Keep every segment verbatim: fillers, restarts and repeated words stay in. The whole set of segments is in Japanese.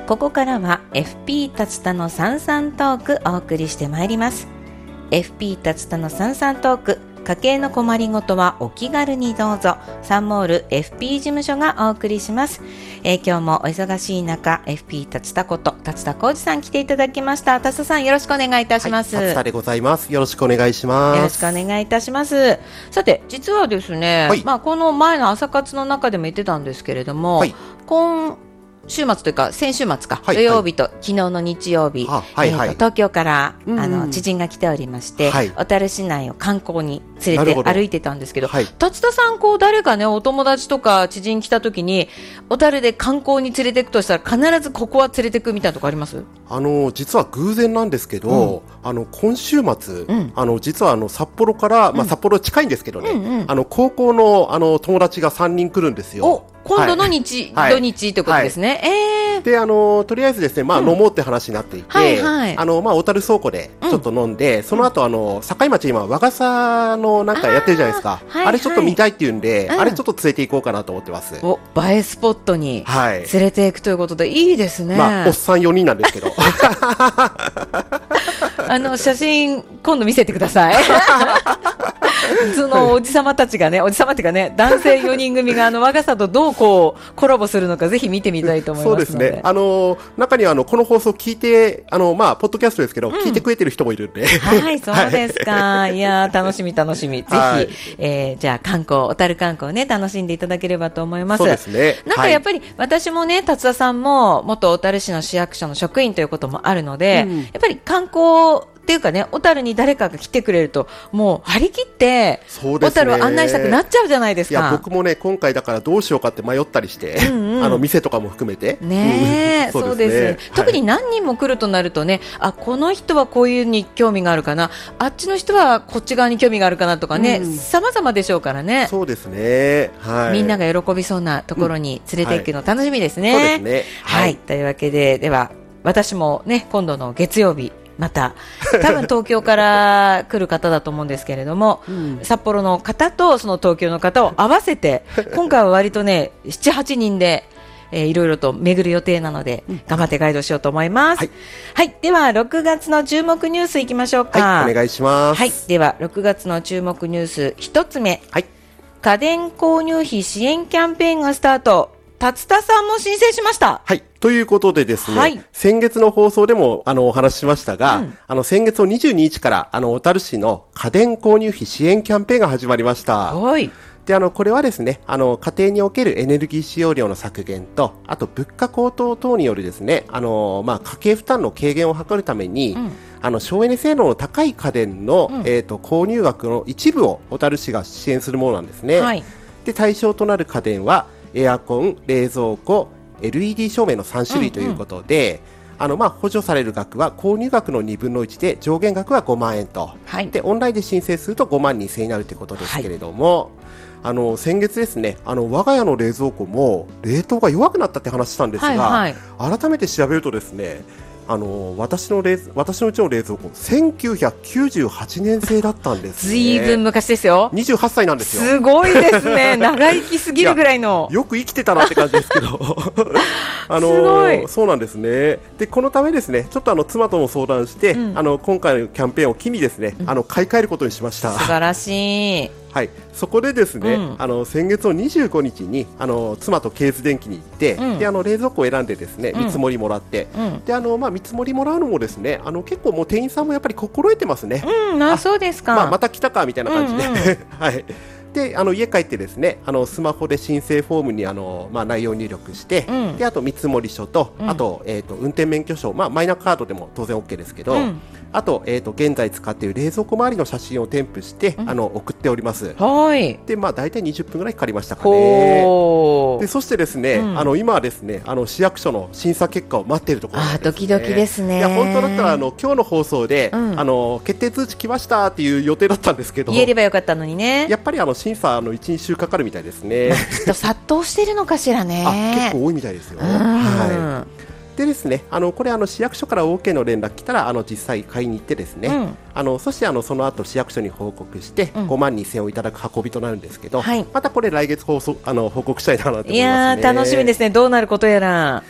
ここからは エフピー 竜田のさんさんトークお送りしてまいります。 エフピー 竜田のさんさんトーク、家計の困りごとはお気軽にどうぞ。サンモール エフピー 事務所がお送りします。えー、今日もお忙しい中 エフピー 竜田こと竜田浩二さん来ていただきました。竜田さんよろしくお願いいたします。 はい、竜田でございます。よろしくお願いします。 よろしくお願いいたします。さて実はですね、はい、まあ、この前の朝活の中でも言ってたんですけれども、はい、今週末というか先週末か、はい、土曜日と昨日の日曜日、はいえーはい、東京から、うん、あの知人が来ておりまして、はい、小樽市内を観光に連れて歩いてたんですけど、はい、竜田さんこう誰かねお友達とか知人来た時に小樽で観光に連れていくとしたら必ずここは連れていくみたいなとこあります？ あの実は偶然なんですけど、うん、あの今週末、うん、あの実はあの札幌から、まあ、札幌近いんですけどね、うんうんうん、あの高校の、あの友達がさんにん来るんですよ。 今度の日、はい、土日ということですね。はいえー、であのとりあえずですね、まあ、うん、飲もうって話になっていて、はいはいあのまあ、小樽倉庫でちょっと飲んで、うん、その後あの境町今和傘のなんかやってるじゃないですか。あ,、はいはい、あれちょっと見たいっていうんで、うん、あれちょっと連れて行こうかなと思ってます。 お映えスポットに連れていくということで、はい、いいですね。 まあ、おっさんよにんなんですけどあの写真今度見せてくださいそのおじさまたちがね、おじさまっていうかね、男性よにん組があの和傘とどうこうコラボするのかぜひ見てみたいと思いますので。 そうですね。あの中にはあのこの放送聞いてあのまあポッドキャストですけど、うん、聞いてくれてる人もいるんで。 はい、そうですか。はい、いや楽しみ楽しみ。ぜひ、はいえー、じゃあ観光小樽観光ね楽しんでいただければと思います。 そうですね。 なんかやっぱり、はい、私もね竜田さんも元小樽市の市役所の職員ということもあるので、うん、やっぱり観光っていうかね、小樽に誰かが来てくれるともう張り切って小樽を案内したくなっちゃうじゃないですか。 いや僕もね今回だからどうしようかって迷ったりして、うんうん、あの店とかも含めてねえそうですね、そうです、特に何人も来るとなるとね、はい、あこの人はこういうに興味があるかな、あっちの人はこっち側に興味があるかなとかね、うん、様々でしょうからね。 そうですね、はい、 みんなが喜びそうなところに連れて行くの楽しみですね、うんはい、そうですね、はい、はい、というわけででは私もね今度の月曜日また多分東京から来る方だと思うんですけれども、うん、札幌の方とその東京の方を合わせて今回は割とね ななはちにんで、えー、いろいろと巡る予定なので、うん、頑張ってガイドしようと思います、はいはい、ではろくがつの注目ニュースいきましょうか。 はい、お願いします、 はい、ではろくがつの注目ニュースひとつめ、はい、家電購入費支援キャンペーンがスタート。竜田さんも申請しました。 はい。ということでですね、はい、先月の放送でもあのお話ししましたが、うん、あの先月のにじゅうににちからあの小樽市の家電購入費支援キャンペーンが始まりました。はい。で、あの、これはですね、あの、家庭におけるエネルギー使用量の削減と、あと物価高騰等によるですね、あの、まあ、家計負担の軽減を図るために、うん、あの、省エネ性能の高い家電の、うん、えっと、購入額の一部を小樽市が支援するものなんですね。はい。で、対象となる家電は、エアコン、冷蔵庫、エルイーディー 照明のさんしゅるいということで、うんうん、あのまあ補助される額は購入額のにぶんのいちで上限額はごまんえんと、はい、でオンラインで申請するとごまんにせんえんになるということですけれども、はい、あの先月ですね、あの我が家の冷蔵庫も冷凍が弱くなったって話したんですが、はいはい、改めて調べるとですね、あの私の冷私のうちの冷蔵庫せんきゅうひゃくきゅうじゅうはちねん製だったんですね。ずいぶん昔ですよ。 にじゅうはっさいなんですよ。 すごいですね。長生きすぎるぐらいの。 よく生きてたなって感じですけどあのすごいそうなんですね。でこのためですね、ちょっとあの妻とも相談して、うん、あの今回のキャンペーンを機にですね、うん、あの買い替えることにしました。 素晴らしい。 はい、そこでですね、うん、あの先月のにじゅうごにちにあの妻とケーズ電機に行って、うん、であの冷蔵庫を選んでですね、見積もりもらって、うん、であのまあ見積もりもらうのもですね、あの結構もう店員さんもやっぱり心得てますね。 うん、あ、そうですか。 まあ、また来たかみたいな感じで、うんうんはい。であの家帰ってですね、あのスマホで申請フォームにあの、まあ、内容を入力して、うん、であと見積もり書と、うん、あと、えー、と運転免許証、まあ、マイナカードでも当然 OK ですけど、うん、あと、えー、と現在使っている冷蔵庫周りの写真を添付して、うん、あの送っております。はいで、まあ、大体にじゅっぷんぐらいかかりましたかね。でそしてですね、うん、あの今はですね、あの市役所の審査結果を待っているところなんですね。 あ、ドキドキですね。 いや本当だったらあの今日の放送で、うん、あの決定通知来ましたっていう予定だったんですけど、 言えればよかったのにね。 やっぱりあの審査のいち、にしゅうかかるみたいですね。 きっと殺到してるのかしらね。 あ、結構多いみたいですよ。はい。でですね、あのこれあの市役所から OK の連絡来たらあの実際買いに行ってですね、うん、あのそしてあのその後市役所に報告して、うん、ごまんにせんえんをいただく運びとなるんですけど、はい、またこれ来月放送あの報告したいなと思いますね。 いやー楽しみですね。どうなることやら。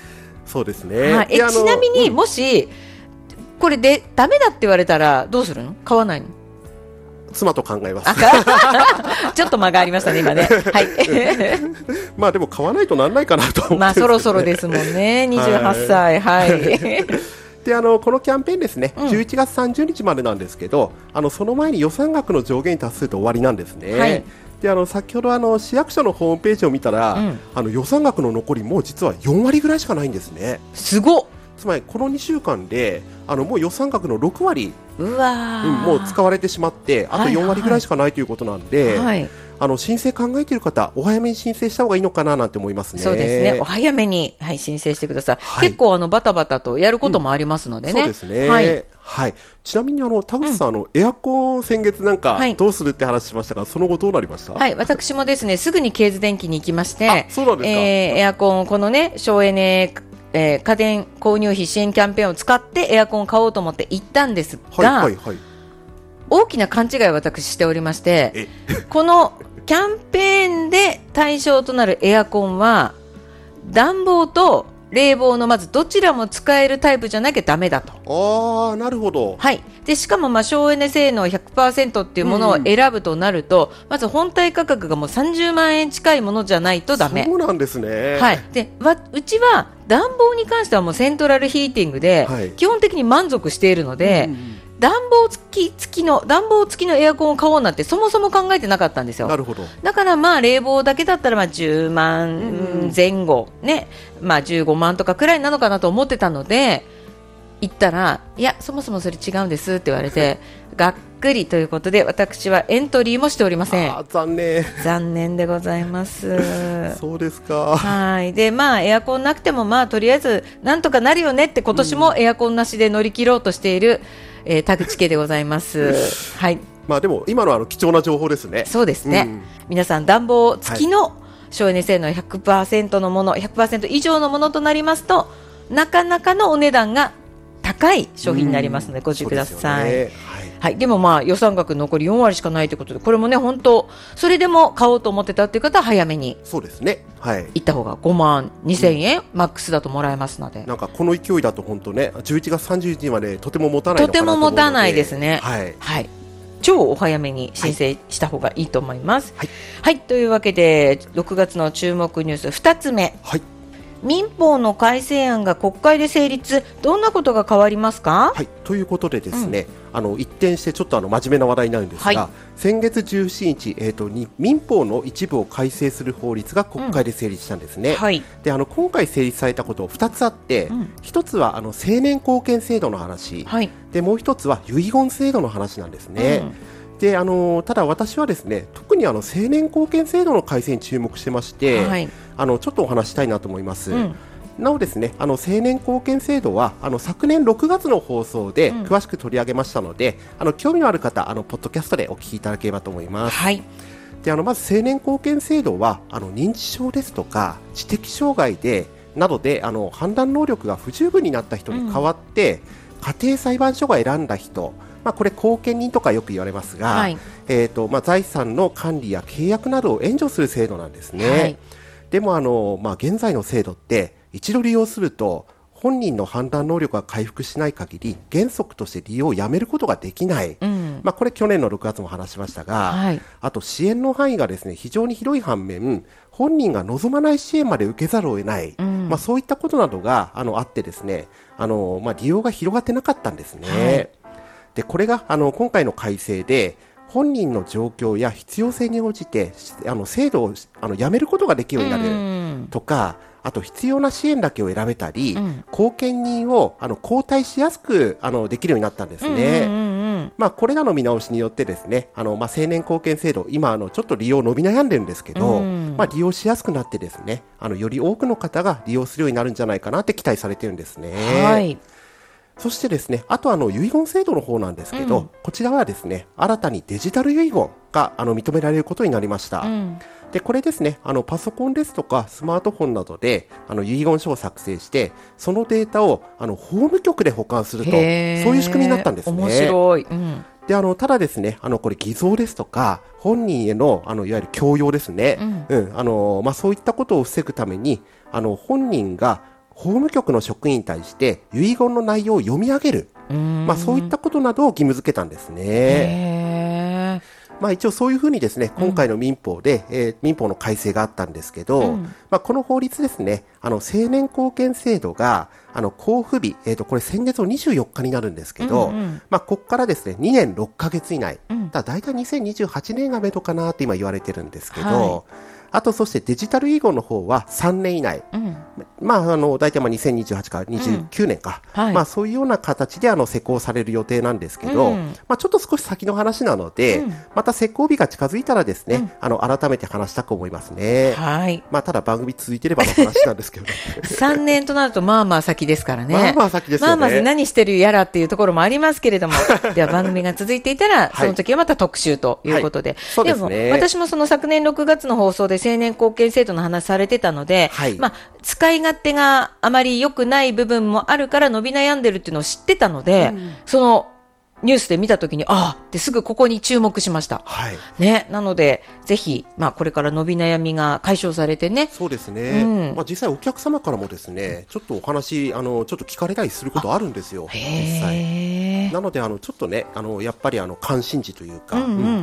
そうですね。 はい、えちなみに、うん、もしこれでダメだって言われたらどうするの？買わないの？ 妻と考えます。 ちょっと間がありましたね今ね。はい。 まあでも買わないとなんないかなと思って、ね。 まあそろそろですもんね。にじゅうはっさい。はい。はいであのこのキャンペーンですね、うん、じゅういちがつさんじゅうにちまでなんですけど、あのその前に予算額の上限に達すると終わりなんですね。はい、であの先ほどあの市役所のホームページを見たら、うん、あの予算額の残りもう実はよんわりぐらいしかないんですね。 すごっ。 つまりこのにしゅうかんであのもう予算額のろくわりうわ、 うん、もう使われてしまってあとよんわりぐらいしかないということなんで、はいはい、あの申請考えている方お早めに申請した方がいいのかななんて思いますね。 そうですね、お早めに、はい、申請してください、はい、結構あのバタバタとやることもありますのでね、 うん、そうですね、はいはい、ちなみにあの田口さん、うん、あのエアコン先月なんかどうするって話しましたが、はい、その後どうなりました？ はい、私もですねすぐにケーズ電機に行きまして、 そうなんですか、 えー、エアコンこのね省エネえー、家電購入費支援キャンペーンを使ってエアコンを買おうと思って行ったんですが、はいはいはい、大きな勘違いを私しておりましてこのキャンペーンで対象となるエアコンは暖房と冷房のまずどちらも使えるタイプじゃなきゃダメだと。 あー、なるほど、 はい、でしかもまあ省エネ性能 ひゃくパーセント っていうものを選ぶとなると、うん、まず本体価格がもうさんじゅうまんえん近いものじゃないとダメ。 そうなんですね、 はい、でわうちは暖房に関してはもうセントラルヒーティングで基本的に満足しているので、うんうん、暖房付き付きの暖房付きのエアコンを買おうなんてそもそも考えてなかったんですよ。 なるほど。 だからまあ冷房だけだったらまあじゅうまんぜん後、うんね、まあじゅうごまんとかくらいなのかなと思ってたので行ったらいやそもそもそれ違うんですって言われてがっくりということで私はエントリーもしておりません。 あ、残念残念でございますそうですか。 はいでまあエアコンなくてもまあとりあえずなんとかなるよねって今年もエアコンなしで乗り切ろうとしている、うんえー、田口家でございますはいまあでも今のあの貴重な情報ですね。 そうですね、うん、皆さん暖房付きの省エネ性能 ひゃくパーセント のもの ひゃくパーセント 以上のものとなりますとなかなかのお値段が高い商品になりますのでご注意ください。で、はい、でもまあ予算額残りよんわりしかないということでこれもね本当それでも買おうと思ってたという方は早めにそうですね、はい、 行った方がごまんにせんえん、うん、マックスだともらえますのでなんかこの勢いだと本当ねじゅういちがつさんじゅうにちまでとても持たないのかなと思うのでとても持たないですね、 はいはい、超お早めに申請した方がいいと思います、はいはい、というわけでろくがつの注目ニュースふたつめ、はい、民法の改正案が国会で成立どんなことが変わりますか？ はい、ということでですね、うん、あの一転してちょっとあの真面目な話題になるんですが、はい、先月じゅうしちにち、えーと、に民法の一部を改正する法律が国会で成立したんですね、うんはい、であの今回成立されたことふたつあって、うん、ひとつはあの成年後見制度の話、はい、でもうひとつは遺言制度の話なんですね、うんであのただ私はですね特にあの成年後見制度の改正に注目してまして、はい、あのちょっとお話したいなと思います、うん、なおですねあの成年後見制度はあの昨年ろくがつの放送で詳しく取り上げましたので、うん、あの興味のある方あのポッドキャストでお聞きいただければと思います、はい、であのまず成年後見制度はあの認知症ですとか知的障害でなどであの判断能力が不十分になった人に代わって、うん、家庭裁判所が選んだ人まあ、これ後見人とかよく言われますが、はいえーとまあ、財産の管理や契約などを援助する制度なんですね、はい、でもあの、まあ、現在の制度って一度利用すると本人の判断能力が回復しない限り原則として利用をやめることができない、うんまあ、これ去年のろくがつも話しましたが、はい、あと支援の範囲がですね非常に広い反面本人が望まない支援まで受けざるを得ない、うんまあ、そういったことなどがあのあってですねあの、まあ、利用が広がってなかったんですね、はいでこれがあの今回の改正で本人の状況や必要性に応じてあの制度をあのやめることができるようになるとかあと必要な支援だけを選べたり、うん、後見人をあの交代しやすくあのできるようになったんですね、うんうんうんうんまあ、これらの見直しによってですねあの、まあ、成年後見制度今あのちょっと利用伸び悩んでるんですけど、うんまあ、利用しやすくなってですねあのより多くの方が利用するようになるんじゃないかなって期待されてるんですね。はいそしてですね、あとあの遺言制度の方なんですけど、うん、こちらはですね、新たにデジタル遺言があの認められることになりました。うん、で、これですね、あのパソコンですとかスマートフォンなどであの遺言書を作成して、そのデータをあの法務局で保管すると、そういう仕組みになったんですね。面白い。うん、で、あのただですね、あのこれ偽造ですとか本人へのあのいわゆる強要ですね。うん、うん、あのまあそういったことを防ぐために、あの本人が法務局の職員に対して遺言の内容を読み上げる。まあ、そういったことなどを義務付けたんですね。 へー。 まあ一応そういうふうにですね、今回の民法で、うん、えー、民法の改正があったんですけど、うん、まあこの法律ですね、あの成年後見制度が、あの交付日、えっとこれ先月のにじゅうよっかになるんですけど、うんうん、まあここからですね、にねんろっかげつ以内、うん、だだいたいにせんにじゅうはちねんがめどかなって今言われてるんですけど、はい、あとそしてデジタル遺言の方はさんねん以内、うん、まああの大体まあにせんにじゅうはちからにじゅうきゅうねんか、うんはい、まあそういうような形であの施行される予定なんですけど、うん、まあちょっと少し先の話なので、うん、また施行日が近づいたらですね、うん、あの改めて話したく思いますね。はい。まあただ番組続いてればの話なんですけど、ね、 さんねんとなるとまあまあ先ですからね。 まあまあ先ですよね。 まあまあ何してるやらっていうところもありますけれども、では番組が続いていたらその時はまた特集ということで、はいはい、そうですね。でも私もその昨年ろくがつの放送で成年後見制度の話されてたので、はい、まあ使い勝手があまり良くない部分もあるから伸び悩んでるっていうのを知ってたので、うん、そのニュースで見たときに、ああってすぐここに注目しました。はい。ね。なので、ぜひ、まあこれから伸び悩みが解消されてね。 そうですね。うん、まあ実際お客様からもですね、ちょっとお話、あの、ちょっと聞かれたりすることあるんですよ。実際。なので、あの、ちょっとね、あの、やっぱりあの、関心事というか、うんうん、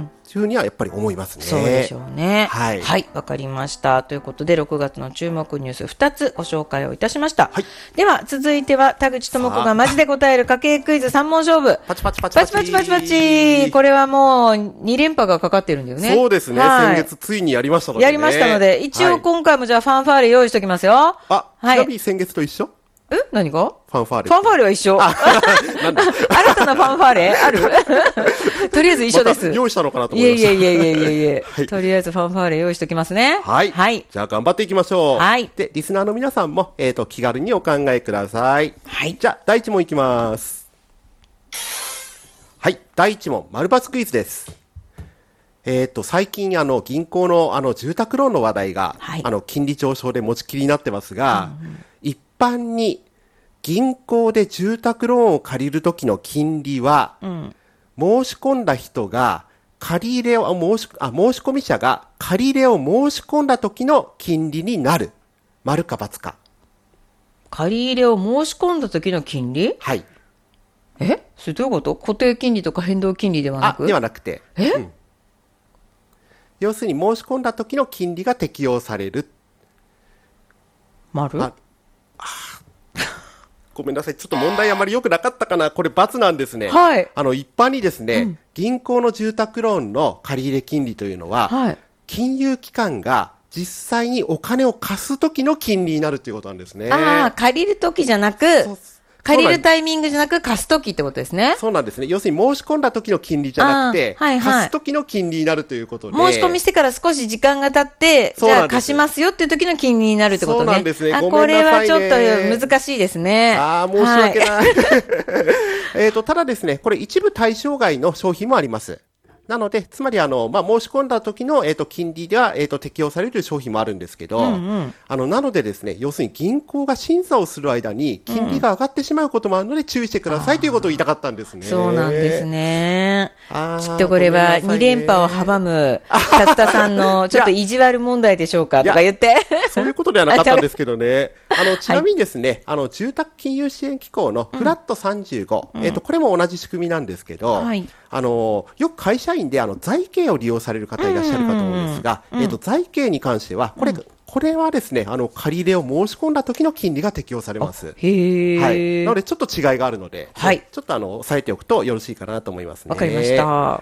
そういうふうにはやっぱり思いますね。 そうでしょうね。はい。はい。わかりました。ということで、ろくがつの注目ニュースふたつご紹介をいたしました。はい。では、続いては、田口智子がマジで答える家計クイズさん問勝負。 パチパチパチパチパチパチパチ。これはもうに連覇がかかってるんだよね。 そうですね。はい、先月ついにやりましたので、ね。 やりましたので、一応今回もじゃあファンファーレ用意しておきますよ。 あ、はい、ちなみに先月と一緒？ え何がファンファーレ。 ファンファーレは一緒。なんだ新たなファンファーレあるとりあえず一緒です。 ま、用意したのかなと思いました。 いえいえいえいえいえいえ、はい。とりあえずファンファーレ用意しておきますね。 はい。はい。じゃあ頑張っていきましょう。はい。で、リスナーの皆さんも、えっと、気軽にお考えください。はい。じゃあ、第一問いきます。はい。第一問、丸抜クイズです。えっと、最近、あの、銀行の、あの、住宅ローンの話題が、はい、あの、金利上昇で持ちきりになってますが、うんうん、一般に、銀行で住宅ローンを借りるときの金利は、うん、申し込んだ人が、借り入れを申し、あ、申し込み者が借り入れを申し込んだときの金利になる。丸か×か。 借り入れを申し込んだときの金利？ はい。 え？それどういうこと？固定金利とか変動金利ではなく？ あ、ではなくて。 え？うん、 要するに申し込んだときの金利が適用される。 丸？あ、あごめんなさい。ちょっと問題あまり良くなかったかな。これ×なんですね。はい。あの、一般にですね、うん、銀行の住宅ローンの借入金利というのは、はい、金融機関が実際にお金を貸すときの金利になるということなんですね。 ああ、借りるときじゃなく、借りるタイミングじゃなく貸すときってことですね。 そうなんですね。要するに申し込んだ時の金利じゃなくて、はいはい、貸す時の金利になるということで。 申し込みしてから少し時間が経って、じゃあ貸しますよっていう時の金利になるってことね。 そうなんですね。 あ、これはちょっと難しいですね。 ああ、申し訳ない。はい、えっと、ただですね、これ一部対象外の商品もあります。なので、つまりあの、まあ、申し込んだ時の、えっと、金利では、えっと、適用される商品もあるんですけど、うんうん、あの、なのでですね、要するに銀行が審査をする間に、金利が上がってしまうこともあるので注意してくださいということを言いたかったんですね。 そうなんですね。きっとこれはに連覇を阻む、たったさんのちょっと意地悪問題でしょうかとか言って。 そういうことではなかったんですけどね。あの、ちなみにですね、はい、あの、住宅金融支援機構のフラットさんじゅうご、うん、えっと、これも同じ仕組みなんですけど、はい、あの、よく会社員であの、財形を利用される方いらっしゃるかと思うんですが、うんうんうん、えっと、財形に関しては、これ、うん、これはですね、あの、借り入れを申し込んだ時の金利が適用されます。 へー。 はい。なので、ちょっと違いがあるので、はい。ちょっとあの、押さえておくとよろしいかなと思いますね。 わかりました。 はい。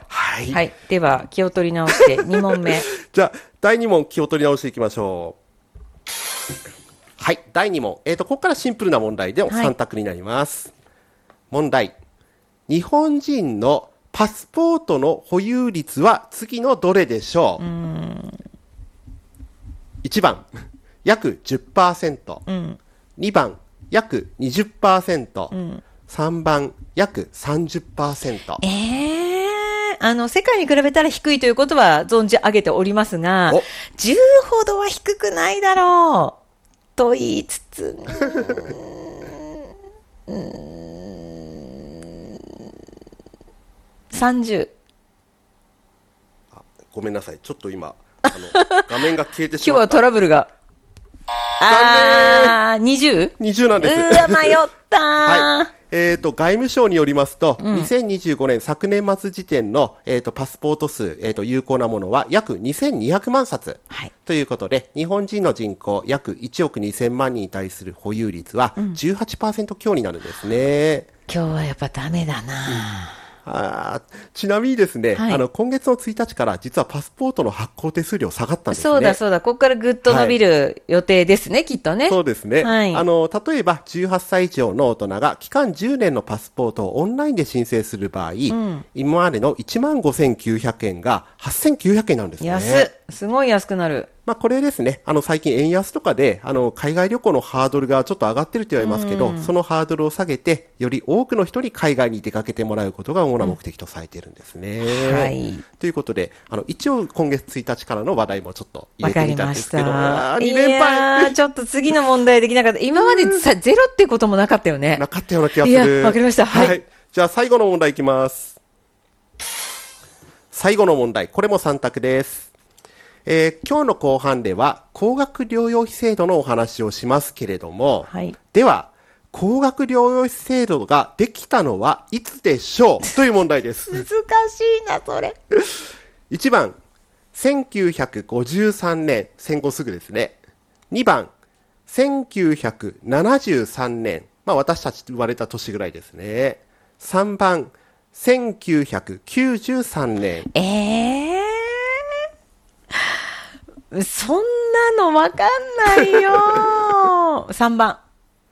はい。では、気を取り直してに問目。 じゃあ、だいに問気を取り直していきましょう。はい。だいに問。えっと、ここからシンプルな問題でさん択になります。はい、問題。日本人のパスポートの保有率は次のどれでしょう？うーん、いちばん、約 じゅっパーセント、うん、にばん、約 にじゅっパーセント、うん、さんばん、約 さんじゅっパーセント。 えー、あの、世界に比べたら低いということは存じ上げておりますが、じゅうほどは低くないだろうと言いつつ、うーん、さんじゅう。 あ、ごめんなさい。ちょっと今、あの画面が消えてしまった。 今日はトラブルが。 残念。 ー、にじゅう? にじゅうなんです。 うわ、迷ったー。 はい。えっ、ー、と、外務省によりますと、うん、にせんにじゅうごねん昨年末時点の、えっ、ー、と、パスポート数、えっ、ー、と、有効なものは約にせんにひゃくまんさつ。はい。ということで、日本人の人口約いちおくにせんまんにんに対する保有率は じゅうはちパーセント 強になるんですね。 うん、今日はやっぱダメだな、うんあちなみにですね、はい、あの今月のついたちから実はパスポートの発行手数料下がったんですね。 そうだそうだ、ここからぐっと伸びる予定ですね、はい、きっとね。 そうですね、はい、あの例えばじゅうはっさい以上の大人が期間じゅうねんのパスポートをオンラインで申請する場合、うん、今までのいちまんごせんきゅうひゃくえんがはっせんきゅうひゃくえんなんですね。 安っ、すごい安くなる。 まあこれですね、あの最近円安とかで、あの海外旅行のハードルがちょっと上がってると言われますけど、うん、そのハードルを下げて、より多くの人に海外に出かけてもらうことが主な目的とされているんですね。うん、はい。ということで、あの一応今月ついたちからの話題もちょっと入れてみたんですけど、 あにれんぱい。いやー、ちょっと次の問題できなかった。今までさ、ゼロってこともなかったよね。 なかったような気がする。 いや、わかりました。はい。はい、 じゃあ最後の問題いきます。最後の問題、これもさん択です。えー、今日の後半では高額療養費制度のお話をしますけれども、はい、では高額療養費制度ができたのはいつでしょうという問題です。 難しいなそれ。 いちばんせんきゅうひゃくごじゅうさんねん、戦後すぐですね。にばんせんきゅうひゃくななじゅうさんねん、まあ私たち生まれた年ぐらいですね。さんばんせんきゅうひゃくきゅうじゅうさんねん。 えーそんなのわかんないよさんばん。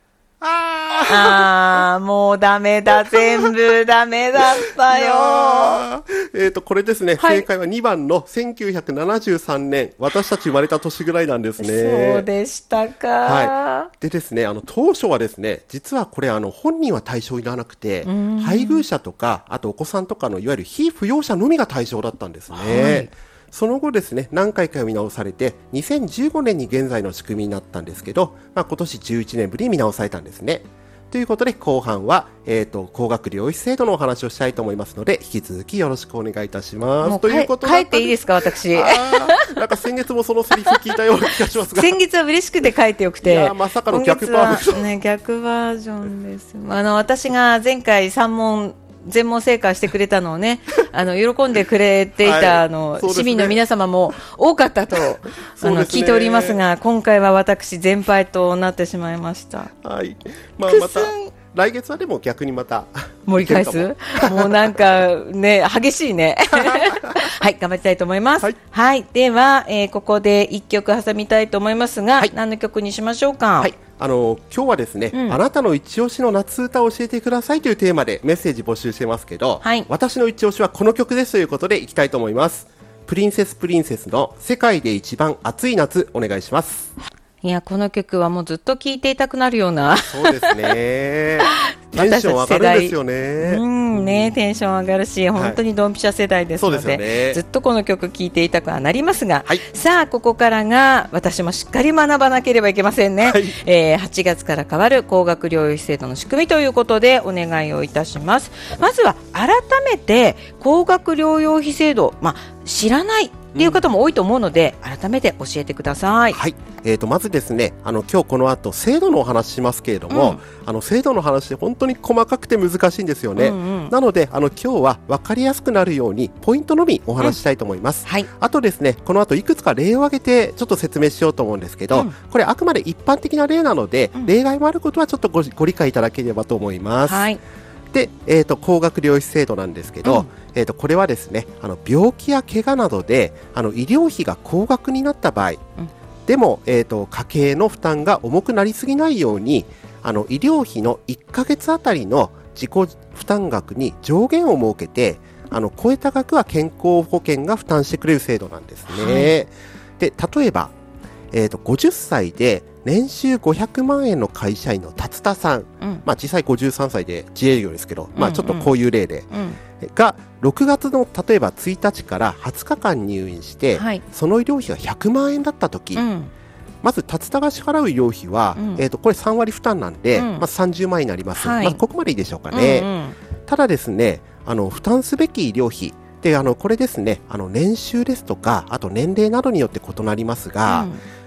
ああ、もうダメだ。全部ダメだったよ。 えっと、これですね、はい。正解はにばんのせんきゅうひゃくななじゅうさんねん。私たち生まれた年ぐらいなんですね。 そうでしたか。 はい。でですね、あの、当初はですね、実はこれ、あの、本人は対象にならなくて、配偶者とか、あとお子さんとかのいわゆる被扶養者のみが対象だったんですね。はい。その後ですね、何回か見直されて、にせんじゅうごねんに現在の仕組みになったんですけど、まあ、今年じゅういちねんぶりに見直されたんですね。ということで、後半は、えっと、高額療養費制度のお話をしたいと思いますので、引き続きよろしくお願いいたします。 もうということで。帰っていいですか、私。 なんか先月もそのセリフ聞いたような気がしますが。 先月は嬉しくて帰ってよくて。いや、まさかの逆バージョン。 ね、逆バージョンです。あの、私が前回さん問、全問正解してくれたのをね、あの喜んでくれていた、はい、あの、ね、市民の皆様も多かったと、ね、あの聞いておりますが、今回は私全敗となってしまいました。 はい。まあまた来月はでも逆にまた盛り返す。もうなんかね激しいね。はい頑張りたいと思います。はい、はい、では、えー、ここで一曲挟みたいと思いますが、はい、何の曲にしましょうか。 はい。あの今日はですね、うん、あなたの一押しの夏歌を教えてくださいというテーマでメッセージ募集してますけど、はい、私の一押しはこの曲ですということでいきたいと思います。プリンセスプリンセスの世界で一番暑い夏、お願いします。 いやこの曲はもうずっと聴いていたくなるような。 そうですね。テンション上がるんですよね。 うんね、テンション上がるし、本当にドンピシャ世代ですので、はい、そうですよね、ずっとこの曲聴いていたくはなりますが、はい、さあここからが私もしっかり学ばなければいけませんね。はい、えー、はちがつから変わる高額療養費制度の仕組みということでお願いをいたします。まずは改めて高額療養費制度、まあ、知らないっていう方も多いと思うので、うん、改めて教えてください。 はい、えーと、まずですね、あの今日この後制度のお話しますけれども、うん、あの制度の話で本当に細かくて難しいんですよね。うんうん、なのであの今日は分かりやすくなるようにポイントのみお話ししたいと思います。うん、はい、あとですね、この後いくつか例を挙げてちょっと説明しようと思うんですけど、うん、これあくまで一般的な例なので、うん、例外もあることはちょっと ご, ご理解いただければと思います。はい、で、えーと、高額療養費制度なんですけど、うん、えーと、これはですね、あの病気や怪我などであの医療費が高額になった場合、うん、でも、えーと、家計の負担が重くなりすぎないように、あの医療費のいっかげつあたりの自己負担額に上限を設けて、あの超えた額は健康保険が負担してくれる制度なんですね。はい、で例えば、えーと、ごじゅっさいで年収ごひゃくまんえんの会社員の達田さん、うん、まあ、実際ごじゅうさんさいで自営業ですけど、うんうん、まあ、ちょっとこういう例で、うん、がろくがつの例えばついたちからはつかかん入院して、はい、その医療費がひゃくまんえんだったとき、うん、まず達田が支払う医療費は、うん、えーと、これさんわり負担なんで、うん、まあ、さんじゅうまんえんになります。はい、まあ、ここまでいいでしょうかね。うんうん、ただですね、あの負担すべき医療費で、あのこれですね、あの年収ですとかあと年齢などによって異なりますが、うん、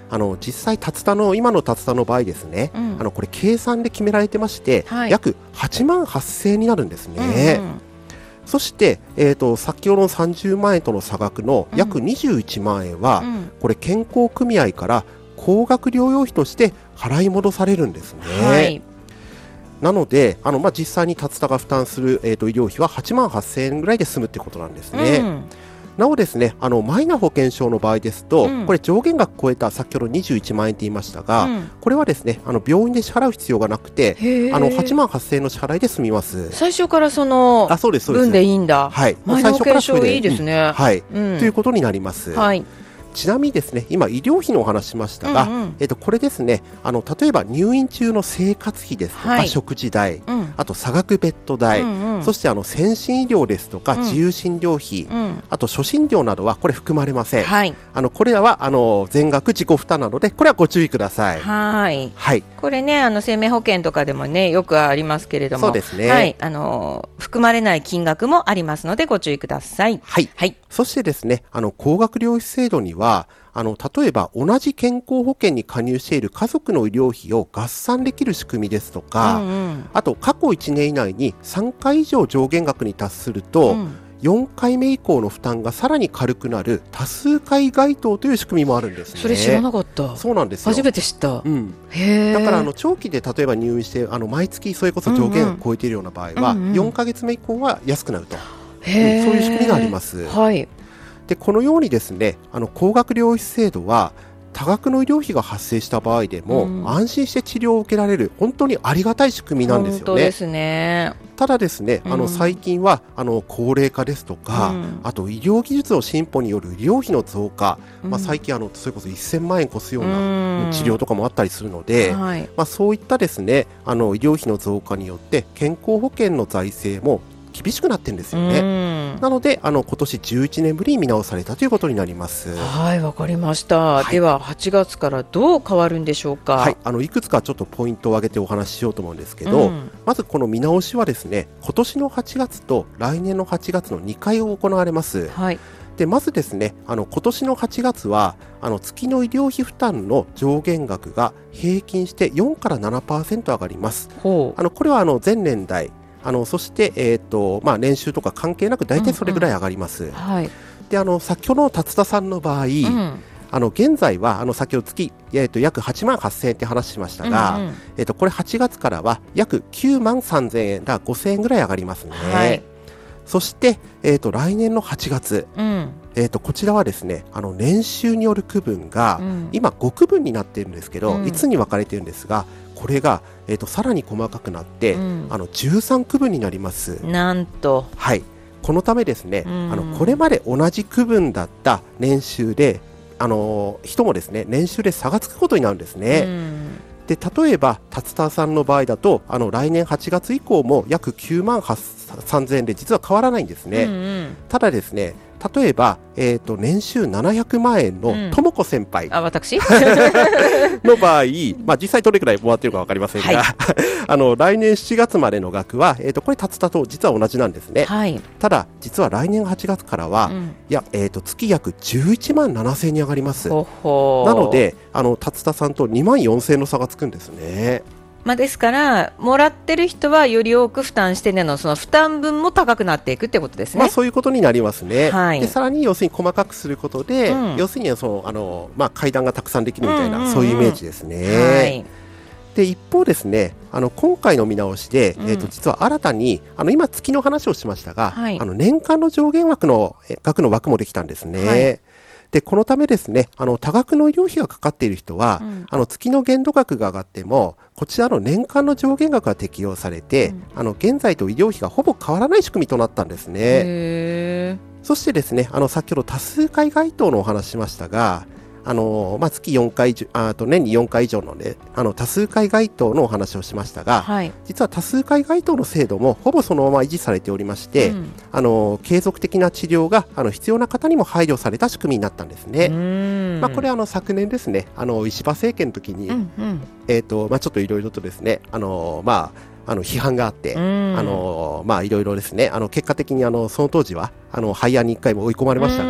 あの実際竜田の今の竜田の場合ですね、うん、あのこれ計算で決められてまして、はい、約はちまんはっせんえんになるんですね、うんうん、そして、えーと、先ほどのさんじゅうまんえんとの差額の約にじゅういちまんえんは、うん、これ健康組合から高額療養費として払い戻されるんですね、はい、なのであの、まあ、実際に竜田が負担する、えーと、医療費ははちまんはっせんえんぐらいで済むってことなんですね、うん、なおですね、あのマイナ保険証の場合ですと、うん、これ上限額超えた先ほどにじゅういちまんえんって言いましたが、うん、これはですね、あの病院で支払う必要がなくて、あのはちまんはっせんえんの支払いで済みます。 最初からそのあそうですそうです分でいいんだ。 はい。 マイナ保険証いいですね。 うん、はい、うん、ということになります。はい。ちなみにですね、今医療費のお話しましたが、うんうん、えっと、これですね、あの例えば入院中の生活費ですとか、はい、食事代、うん、あと差額ベッド代、うんうん、そしてあの先進医療ですとか、うん、自由診療費、うん、あと初診料などはこれ含まれません、はい、あのこれらはあの全額自己負担なのでこれはご注意ください。 はい、はい、これね、あの生命保険とかでもねよくありますけれども、 そうですね、 はい、あの含まれない金額もありますのでご注意ください。 はい、はい、そしてですね、あの高額療養費制度にはあの例えば同じ健康保険に加入している家族の医療費を合算できる仕組みですとか、うんうん、あと過去いちねん以内にさんかい以上上限額に達すると、うん、よんかいめ以降の負担がさらに軽くなる多数回該当という仕組みもあるんですね。 それ知らなかった。 そうなんですよ。 初めて知った、 うん、へだからあの長期で例えば入院してあの毎月それこそ上限額を超えているような場合は、うんうん、よんかげつめ以降は安くなると、へ、うん、そういう仕組みがあります。はい、でこのようにですね、あの高額療養費制度は多額の医療費が発生した場合でも、うん、安心して治療を受けられる本当にありがたい仕組みなんですよね。本当ですね。ただですね、あの最近はあの高齢化ですとか、うん、あと医療技術の進歩による医療費の増加、うん、まあ、最近あのそれこそせんまんえん超すような治療とかもあったりするので、うん、はい、まあ、そういったですね、あの医療費の増加によって健康保険の財政も厳しくなってるんですよね。なのであの今年じゅういちねんぶりに見直されたということになります。 はい、わかりました、はい、でははちがつからどう変わるんでしょうか。 はい、あのいくつかちょっとポイントを挙げてお話ししようと思うんですけど、うん、まずこの見直しはですね、今年のはちがつと来年のはちがつのにかい行われます。はい、でまずですね、あの今年のはちがつはあの月の医療費負担の上限額が平均してよんからななパーセント 上がります。ほう、あのこれはあの前年代、あのそして、えーとまあ、年収とか関係なく大体それぐらい上がります。うんうん、はい、であの先ほどの竜田さんの場合、うん、あの現在はあの先ほど月、えーと約はちまんはっせんえんって話しましたが、うんうん、えーとこれはちがつからは約きゅうまんさんぜんえんだごせんえんぐらい上がりますね。はい、そして、えーと来年のはちがつ、うん、えーとこちらはですね、あの年収による区分が、うん、今ご区分になっているんですけど、うん、いつに分かれているんですが、これが、えーとさらに細かくなって、うん、あのじゅうさん区分になります。 なんと、 はい、このためですね、うん、あのこれまで同じ区分だった年収で、あのー、人もですね年収で差がつくことになるんですね。うん、で例えば竜田さんの場合だとあの来年はちがつ以降も約きゅうまんさんぜんえんで実は変わらないんですね。うんうん、ただですね、例えば、えー、と年収ななひゃくまんえんのともこ先輩、うん、 あ私の場合、まあ、実際どれくらいもらっているか分かりませんが、はい、あの来年しちがつまでの額は、えー、とこれ竜田と実は同じなんですね。はい、ただ実は来年はちがつからは、うん、いやえー、と月約じゅういちまんななせんえんに上がります。ほほなのであの竜田さんとにまんよんせんえんの差がつくんですね。 まあ、ですからもらってる人はより多く負担してねのその負担分も高くなっていくってことですね。 まあ、そういうことになりますね。はい、でさらに要するに細かくすることで、うん、要するにそのあの、まあ、階段がたくさんできるみたいな、うんうんうん、そういうイメージですね。はい、で一方ですね、あの今回の見直しで、うん、えー、と実は新たにあの今月の話をしましたが、はい、あの年間の上限枠の額の枠もできたんですね。はい、でこのためですね、あの多額の医療費がかかっている人は、うん、あの月の限度額が上がってもこちらの年間の上限額が適用されて、うん、あの現在と医療費がほぼ変わらない仕組みとなったんですね。へー。そしてですね、あの先ほど多数回該当のお話しましたが、あのまあ、月よんかい、あと年によんかい以上の、ね、あの多数回該当のお話をしましたが、はい、実は多数回該当の制度もほぼそのまま維持されておりまして、うん、あの継続的な治療があの必要な方にも配慮された仕組みになったんですね。まあ、これはあの昨年ですね、あの石破政権の時に、うんうん、えーとまあ、ちょっといろいろとですね、あのまああの批判があって、あのまあいろいろですね、あの結果的にあのその当時はあの廃案にいっかいも追い込まれましたが、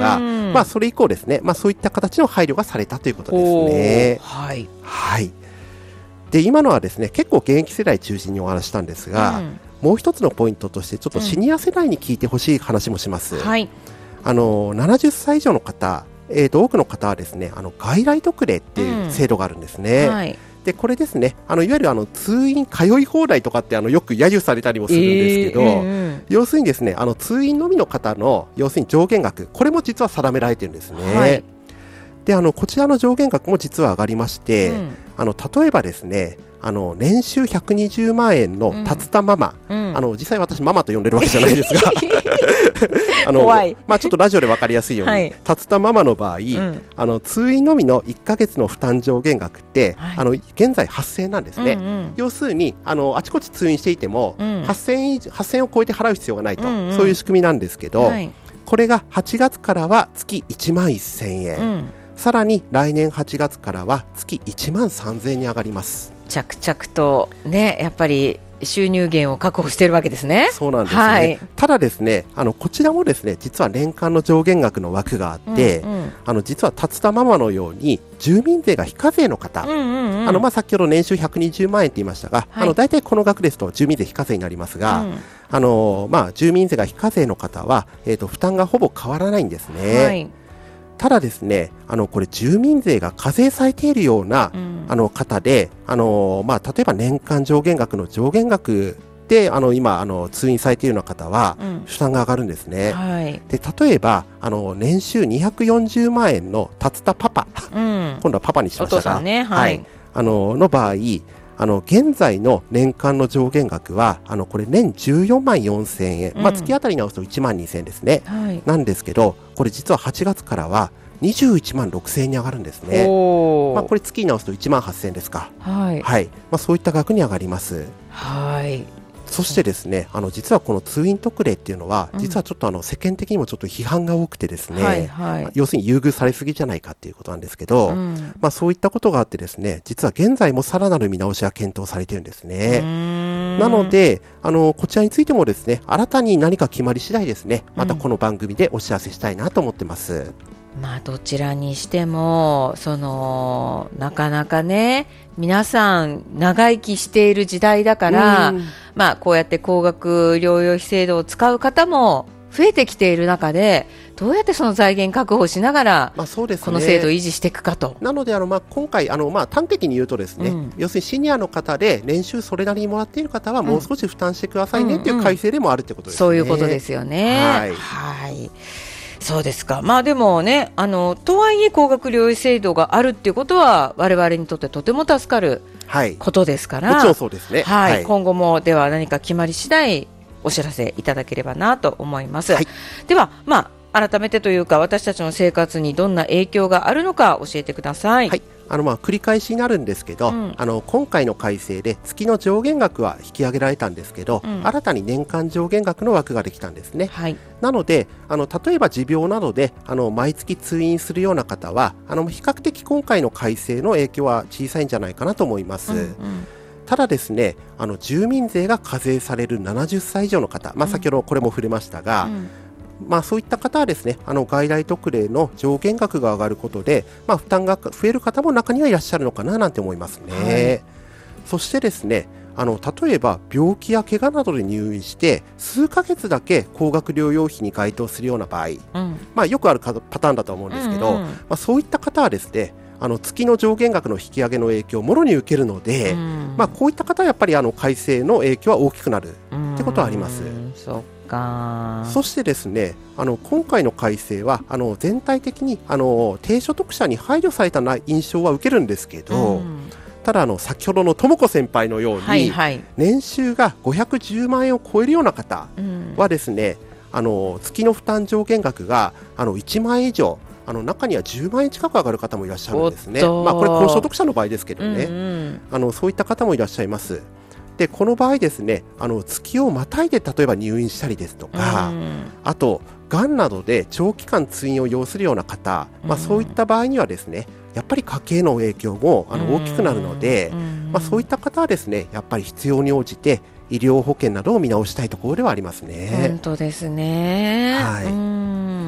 うん、まあ、それ以降ですね、まあ、そういった形の配慮がされたということですね。 はい。 はい。で、今のはですね、結構現役世代中心にお話したんですが、うん、もう一つのポイントとして、ちょっとシニア世代に聞いてほしい話もします。うん、はい。あの、ななじゅっさい以上の方、えーと、多くの方はですね、あの、外来特例っていう制度があるんですね。うん、はい。で、これですね、あの、いわゆるあの、通院通い放題とかってあの、よく揶揄されたりもするんですけど、えーうん、要するにですね、あの、通院のみの方の、要するに上限額、これも実は定められてるんですね。はい。で、あの、こちらの上限額も実は上がりまして、うん、あの、例えばですね、あの、年収ひゃくにじゅうまんえんの竜田ママ、うんうん、あの、実際私ママと呼んでるわけじゃないですが、あの、まあ、ちょっとラジオで分かりやすいように、はい、竜田ママの場合、うん、あの、通院のみのいっかげつの負担上限額って、はい、あの、現在はっせんえんなんですね。うんうん、要するに、あの、あちこち通院していても、うん、はっせんえん、はっせんえんを超えて払う必要がないと、うんうん、そういう仕組みなんですけど、はい、これがはちがつからは月いちまんせんえん。うん、さらに来年はちがつからは月いちまんさんぜんえんに上がります。 着々とね、やっぱり収入源を確保しているわけですね。 そうなんですね。はい、ただですね、あのこちらもですね、実は年間の上限額の枠があって、うんうん、あの実は竜田ママのように住民税が非課税の方、うんうんうん、あのまあ先ほど年収ひゃくにじゅうまんえんって言いましたが、はい、あの大体この額ですと住民税非課税になりますが、うん、あのまあ住民税が非課税の方は、えーと、負担がほぼ変わらないんですね。はい、ただですね、あの、これ住民税が課税されているような、うん、あの方で、あの、まあ、例えば年間上限額の上限額で、あの、今、あの、通院されているような方は、負担が上がるんですね。うん、はい。で、例えば、あの、年収にひゃくよんじゅうまんえんの竜田パパ、うん、今度はパパにしましたが、お父さんね、はい。はい、あの、の場合、あの、現在の年間の上限額は、あの、これ年じゅうよんまんよんせんえん、うん、まあ、月当たりに直すといちまんにせんえんですね。はい。なんですけど、これ実ははちがつからはにじゅういちまんろくせんえんに上がるんですね。まあ、これ月に直すといちまんはっせんえんですか。はい。はい。まあ、そういった額に上がります。はい。そしてですね、あの実はこの通院特例っていうのは、うん、実はちょっとあの世間的にもちょっと批判が多くてですね、はいはい、要するに優遇されすぎじゃないかっていうことなんですけど、うん、まあそういったことがあってですね、実は現在もさらなる見直しが検討されているんですね。なので、あの、こちらについてもですね、新たに何か決まり次第ですね、またこの番組でお知らせしたいなと思ってます。うん、 まあどちらにしても、その、なかなかね、皆さん長生きしている時代だから、うん、まあこうやって高額療養費制度を使う方も増えてきている中で、どうやってその財源確保しながら、まあそうですね、この制度を維持していくかと。 なのであの、まあ、今回あの、まあ、端的に言うとですね、うん、要するにシニアの方で年収それなりにもらっている方はもう少し負担してくださいねっていう改正でもあるってことですね。 そういうことですよね。はい、はい、そうですか。まあでもね、あのとはいえ高額療養制度があるっていうことは我々にとってとても助かることですから、はい、 もちろんそうですね。 はいはい、今後もでは何か決まり次第お知らせいただければなと思います。はい、では、まあ、改めてというか私たちの生活にどんな影響があるのか教えてください。 はい、あのまあ繰り返しになるんですけど、うん、あの今回の改正で月の上限額は引き上げられたんですけど、うん、新たに年間上限額の枠ができたんですね。はい、なのであの例えば持病などであの毎月通院するような方はあの比較的今回の改正の影響は小さいんじゃないかなと思います。うんうん、ただですね、あの住民税が課税されるななじゅっさい以上の方、まあ、先ほどこれも触れましたが、うんうん、まあ、そういった方はですね、あの外来特例の上限額が上がることで、まあ、負担が増える方も中にはいらっしゃるのかななんて思いますね。はい、そしてですね、あの例えば病気や怪我などで入院して数ヶ月だけ高額療養費に該当するような場合、うん、まあ、よくあるパターンだと思うんですけど、うんうん、まあ、そういった方はですね、あの月の上限額の引き上げの影響をもろに受けるので、うん、まあ、こういった方はやっぱりあの改正の影響は大きくなるってことはあります。うん、 そっか。 そしてですね、あの今回の改正はあの全体的にあの低所得者に配慮されたな印象は受けるんですけど、うん、ただあの先ほどのともこ先輩のように、はいはい、年収がごひゃくじゅうまんえんを超えるような方はですね、うん、あの月の負担上限額があのいちまんえん以上、あの中にはじゅうまんえん近く上がる方もいらっしゃるんですね。まあ、これ高所得者の場合ですけどね、うんうん、あのそういった方もいらっしゃいます。でこの場合ですね、あの月をまたいで例えば入院したりですとか、うん、あとがんなどで長期間通院を要するような方、まあ、そういった場合にはですね、やっぱり家計の影響もあの大きくなるので、うん、まあ、そういった方はですね、やっぱり必要に応じて医療保険などを見直したいところではありますね。 本当ですね。はい、うん、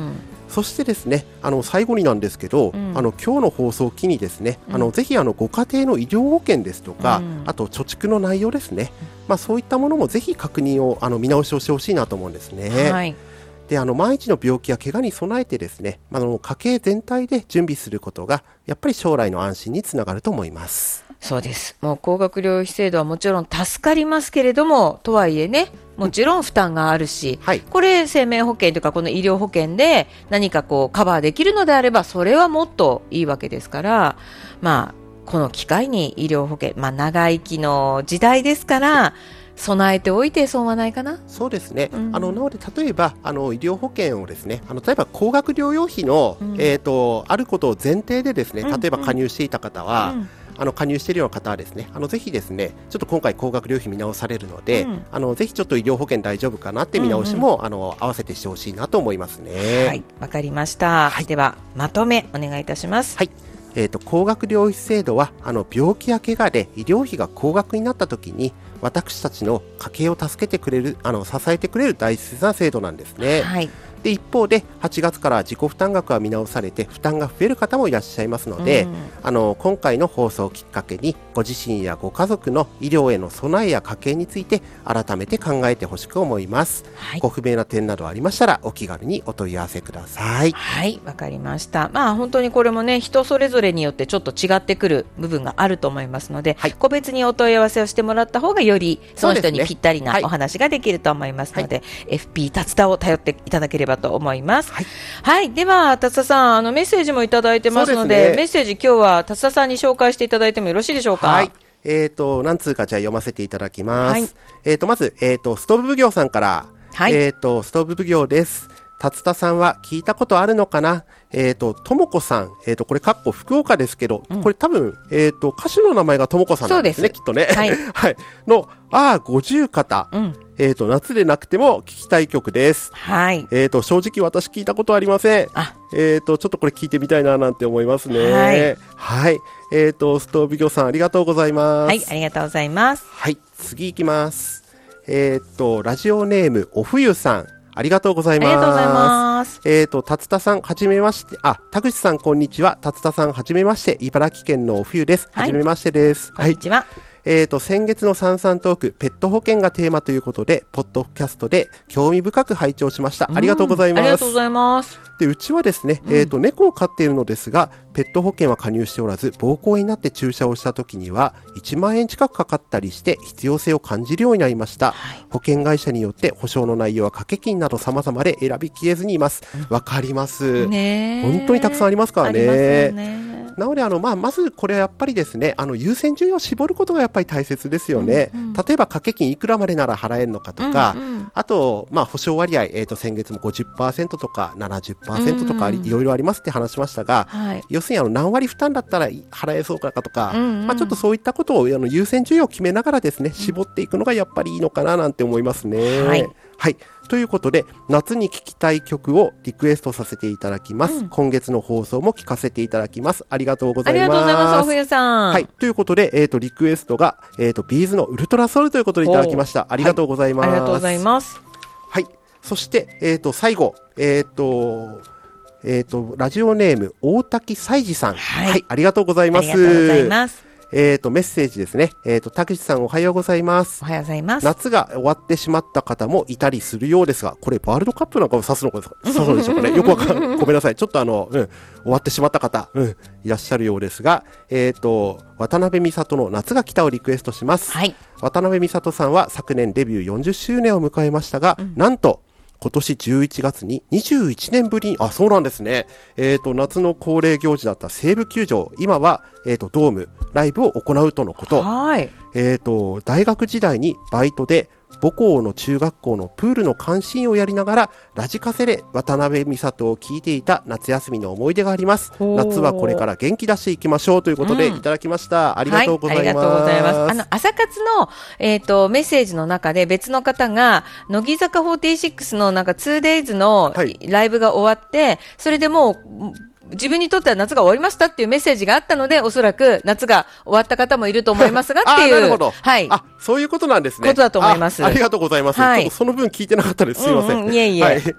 そしてですね、あの最後になんですけど、うん、あの今日の放送を機にですね、うん、あのぜひあのご家庭の医療保険ですとか、うん、あと貯蓄の内容ですね、まあ、そういったものもぜひ確認をあの見直しをしてほしいなと思うんですね。はい、であの万一の病気や怪我に備えてですね、あの家計全体で準備することがやっぱり将来の安心につながると思います。 そうです。もう高額療養費制度はもちろん助かりますけれども、とはいえね、もちろん負担があるし、うんはい、これ生命保険というかこの医療保険で何かこうカバーできるのであればそれはもっといいわけですから、まあこの機会に医療保険、まあ長生きの時代ですから備えておいて損はないかな。 そうですね、うん、あのなので例えばあの医療保険をですね、あの例えば高額療養費の、うん、えーとあることを前提でですね、例えば加入していた方は、うんうん、あの加入しているような方はですね、あのぜひですね、ちょっと今回高額療養費見直されるので、うん、あのぜひちょっと医療保険大丈夫かなって見直しも、うんうん、あの合わせてしてほしいなと思いますね。 はい、わかりました、はい、ではまとめお願いいたします。 はい、えーと、高額療養費制度はあの病気や怪我で医療費が高額になった時に私たちの家計を助けてくれる、あの支えてくれる大切な制度なんですね。はい、で一方ではちがつから自己負担額は見直されて負担が増える方もいらっしゃいますので、うん、あの今回の放送をきっかけにご自身やご家族の医療への備えや家計について改めて考えてほしく思います。はい、ご不明な点などありましたらお気軽にお問い合わせください。 はい、わかりました。まあ本当にこれもね、人それぞれによってちょっと違ってくる部分があると思いますので、はい、個別にお問い合わせをしてもらった方がよりその人にぴったりなお話ができると思いますので、はい、エフピー 達田を頼っていただければと思います。はい、はい、では達田さん、あのメッセージもいただいてますの で, で、ね、メッセージ今日は達田さんに紹介していただいてもよろしいでしょうか。 はい、えーと何通かじゃあ読ませていただきます。はい、えーとまず、えーとストーブ奉行さんから、はい、えーとストーブ奉行です。達田さんは聞いたことあるのかな。えっ、ー、と、ともこさん。えっ、ー、と、これ、かっこ福岡ですけど、うん、これ多分、えっ、ー、と、歌手の名前がともこさんなんですね、きっとね。はい。はい。の、ああ、五十肩。うん、えっ、と、夏でなくても聞きたい曲です。はい。えっ、と、正直私聞いたことありません。あえっ、と、ちょっとこれ聞いてみたいななんて思いますね。はい。はい。えっ、と、ストーブ業さんありがとうございます。 はい、ありがとうございます。 はい。次行きます。えっ、と、ラジオネーム、お冬さん。ありがとうございます。 ありがとうございます。 えっ、と、達田さん、はじめまして。あ、田口さん、こんにちは。達田さん、はじめまして。茨城県のお冬です。はじめましてです。 こんにちは。 えっ、と、先月のさんさんトーク、ペット保険がテーマということで、ポッドキャストで興味深く拝聴しました。ありがとうございます。ありがとうございます。 で、うちはですね、えっ、と、猫を飼っているのですが、ペット保険は加入しておらず、暴行になって注射をした時には、いちまんえん近くかかったりして、必要性を感じるようになりました。はい、保険会社によって保証の内容は掛け金など様々で選びきれずにいます。わ、うん、かります。ね、本当にたくさんありますからね。ありますよね。なので、あの、まあ、まずこれはやっぱりですね、あの、優先順位を絞ることがやっぱり大切ですよね。うんうん、例えば、掛け金いくらまでなら払えるのかとか、うんうん、あと、まあ、保証割合、えっ、ー、と、先月も ごじゅっパーセント とか ななじゅっパーセント とか、うんうん、いろいろありますって話しましたが、はい、要するに、あの、何割負担だったら払えそうかとか、うんうん、まあ、ちょっとそういったことを、あの、優先順位を決めながらですね、絞っていくのがやっぱりいいのかななんて思いますね。はい。はい。ということで、夏に聴きたい曲をリクエストさせていただきます。うん、今月の放送も聞かせていただきます。ありがとうございます。ありがとうございます、お冬さん。はい。ということで、えっ、ー、と、リクエストが、えっ、ー、と、ビーズのウルトラソウルということでいただきました。ありがとうございます。はい、 ありがとうございます。 はい。そして、えっ、ー、と、最後、えっ、と、えっ、と、ラジオネーム、大滝祭司さん、はい。はい。ありがとうございます。ありがとうございます。えっ、と、メッセージですね。えっ、と、田口さんおはようございます。 おはようございます。 夏が終わってしまった方もいたりするようですが、これワールドカップなんかを指すのか、指すのでしょうかね。よくわかんない。ごめんなさい。ちょっとあの、うん、終わってしまった方、うん、いらっしゃるようですが、えっ、と、渡辺美里の夏が来たをリクエストします。はい。渡辺美里さんは昨年デビューよんじゅっしゅうねんを迎えましたが、うん、なんと、今年じゅういちがつににじゅういちねんぶりに、あ、そうなんですね。えっ、と、夏の恒例行事だった西武球場、今は、えっ、と、ドーム、ライブを行うとのこと。はい。えっ、と、大学時代にバイトで、母校の中学校のプールの監視員をやりながら、ラジカセで渡辺美里を聞いていた夏休みの思い出があります。夏はこれから元気出していきましょうということで、いただきました。うん、ありがとうございます。はい、ありがとうございます。 あの、朝活の、えっ、ー、と、メッセージの中で別の方が、乃木坂フォーティーシックスのなんか ツーデイズ のライブが終わって、はい、それでもう、自分にとっては夏が終わりましたっていうメッセージがあったので、おそらく夏が終わった方もいると思いますがっていう。 あ、なるほど。 はい。 あ、そういうことなんですね。 ことだと思います。 あ、ありがとうございます。はい。ちょっとその分聞いてなかったです。すいません。うんうん、 いえいえ。はい。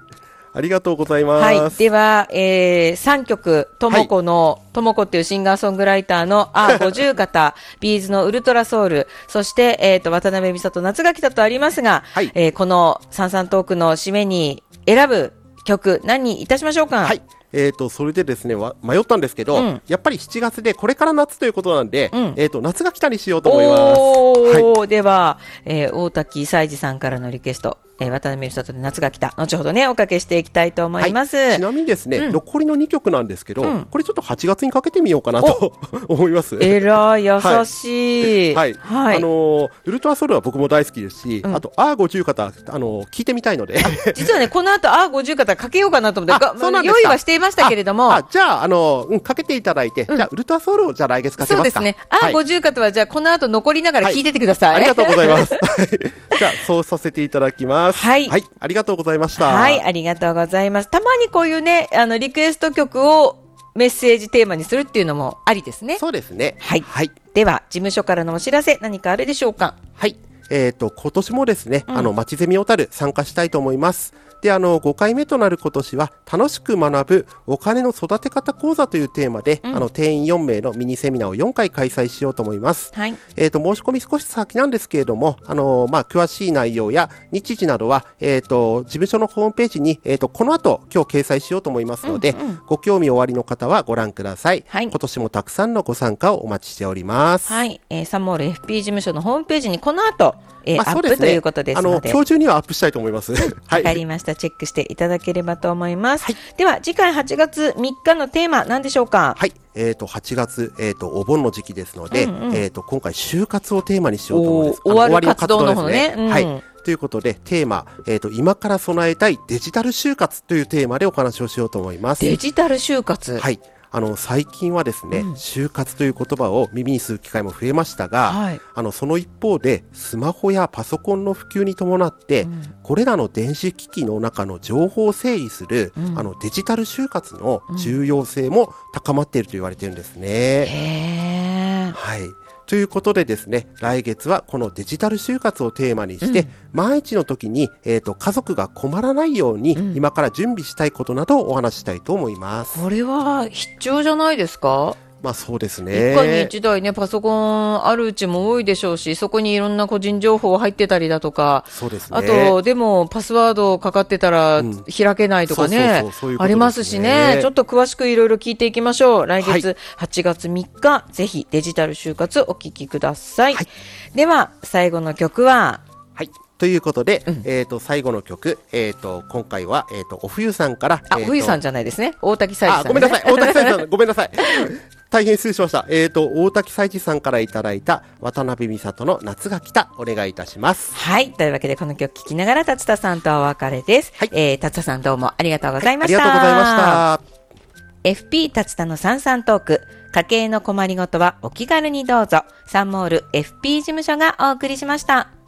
ありがとうございます。 はい。では、えー、さんきょく、ともこの、ともこっていうシンガーソングライターの、あ、五十肩、ビーズのウルトラソウル、そして、えっ、ー、と、渡辺美里、夏が来たとありますが、はい、えー、このサンサントークの締めに選ぶ曲、何にいたしましょうか。 はい。えっ、ー、と、それでですね、迷ったんですけど、うん、やっぱりしちがつでこれから夏ということなんで、うん、えっ、ー、と、夏が来たにしようと思います。おー、はい、では、えー、大滝祭司さんからのリクエスト、えー、渡辺美里で夏が来た。後ほどね、おかけしていきたいと思います。はい、ちなみにですね、うん、残りのにきょくなんですけど、うん、これちょっとはちがつにかけてみようかなと思います。 えらい、優しい。 はい。はい。はい、あのー、ウルトラソウルは僕も大好きですし、うん、あと、アーごじゅう肩、あのー、聞いてみたいので。 実はね、この後、アーごじゅう肩かけようかなと思って、そうなんですか。用意はしていましたけれども。 あ、じゃあ、あのー、うん、かけていただいて、うん、じゃあ、ウルトラソウルをじゃあ来月かけますか。 そうですね。アーごじゅう肩は、じゃあ、この後残りながら聞いててください。はい、 ありがとうございます。じゃあ、そうさせていただきます。はい。はい。ありがとうございました。 はい、ありがとうございます。たまにこういうね、あの、リクエスト曲をメッセージテーマにするっていうのもありですね。 そうですね。 はい。はい。では、事務所からのお知らせ、何かあるでしょうか。 はい。えっと、今年もですね、うん、あの、まちゼミ小樽参加したいと思います。で、あの、ごかいめとなる今年は、楽しく学ぶお金の育て方講座というテーマで、うん、あの、定員よんめいのミニセミナーをよんかい開催しようと思います。はい。えっと、申し込み少し先なんですけれども、あの、まあ、詳しい内容や日時などは、えっと、事務所のホームページに、えっと、この後、今日掲載しようと思いますので、うんうん、ご興味おありの方はご覧ください。はい。今年もたくさんのご参加をお待ちしております。 はい。えー、サンモール エフピー 事務所のホームページにこの後、えーまあ、そうですね、アップということですので、あの今日中にはアップしたいと思います。はい。 わかりました。チェックしていただければと思います。はい、では次回はちがつみっかのテーマ何でしょうか。 はい。えっ、ー、とはちがつえっ、ー、とお盆の時期ですので、うんうん、えっ、ー、と今回就活をテーマにしようと思います。 終わる活動の方ね。うん、 はい。ということでテーマ、えっ、と今から備えたいデジタル就活というテーマでお話をしようと思います。 デジタル就活。 はい。あの最近はですね、うん、就活という言葉を耳にする機会も増えましたが、はい、あのその一方でスマホやパソコンの普及に伴って、うん、これらの電子機器の中の情報を整理する、うん、あのデジタル就活の重要性も高まっていると言われているんですね。へー。はい。ということでですね、来月はこのデジタル就活をテーマにして、うん、万一の時に、えーと、家族が困らないように、うん、今から準備したいことなどをお話ししたいと思います。 これは必要じゃないですか？ まあそうですね。 一家に一台ね、パソコンあるうちも多いでしょうし、そこにいろんな個人情報入ってたりだとか、 そうですね。 あと、でもパスワードかかってたら開けないとかね、ありますしね、ちょっと詳しくいろいろ聞いていきましょう。来月はちがつみっか、はい、ぜひデジタル就活お聞きください。はい、では、最後の曲は、 はい。ということで、うん、えっ、ー、と、最後の曲、えっ、ー、と、今回は、えっ、ー、と、お冬さんから、 あ、お冬さんじゃないですね。大滝祭司さん、ね。 あ、ごめんなさい。大滝祭司さん、ごめんなさい。大変失礼しました。えっ、ー、と、大滝祭司さんからいただいた、渡辺美里の夏が来た、お願いいたします。 はい。というわけで、この曲聴きながら、達田さんとお別れです。はい。えー、達田さんどうもありがとうございました。 はい、ありがとうございました。 エフピー 達田のさんさんトーク。家計の困りごとはお気軽にどうぞ。サンモール エフピー 事務所がお送りしました。